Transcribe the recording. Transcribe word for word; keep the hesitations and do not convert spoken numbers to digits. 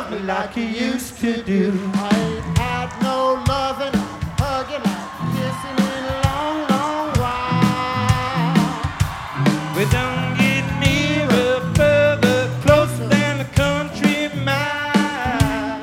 love me like you used to do. I ain't had no loving, hugging, kissing in a long, long while. We don't get nearer, further, closer than a country mile.